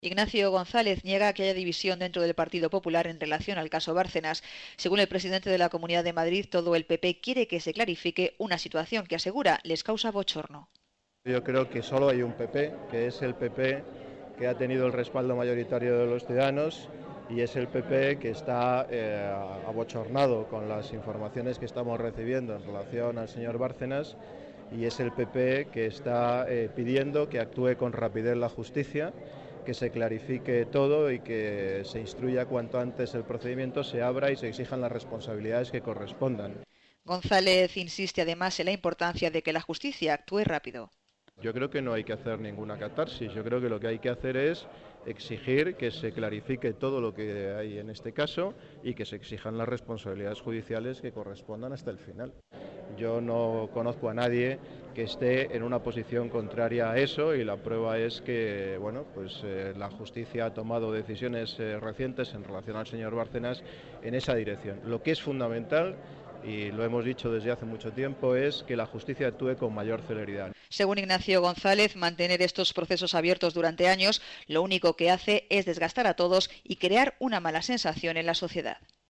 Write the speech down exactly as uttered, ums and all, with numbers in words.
Ignacio González niega que haya división dentro del Partido Popular en relación al caso Bárcenas. Según el presidente de la Comunidad de Madrid, todo el P P quiere que se clarifique una situación que asegura les causa bochorno. Yo creo que solo hay un P P, que es el P P que ha tenido el respaldo mayoritario de los ciudadanos y es el P P que está eh, abochornado con las informaciones que estamos recibiendo en relación al señor Bárcenas y es el P P que está eh, pidiendo que actúe con rapidez la justicia, que se clarifique todo y que se instruya cuanto antes el procedimiento, se abra y se exijan las responsabilidades que correspondan. González insiste además en la importancia de que la justicia actúe rápido. Yo creo que no hay que hacer ninguna catarsis, yo creo que lo que hay que hacer es exigir que se clarifique todo lo que hay en este caso y que se exijan las responsabilidades judiciales que correspondan hasta el final. Yo no conozco a nadie que esté en una posición contraria a eso y la prueba es que bueno, pues, eh, la justicia ha tomado decisiones eh, recientes en relación al señor Bárcenas en esa dirección. Lo que es fundamental, y lo hemos dicho desde hace mucho tiempo, es que la justicia actúe con mayor celeridad. Según Ignacio González, mantener estos procesos abiertos durante años lo único que hace es desgastar a todos y crear una mala sensación en la sociedad.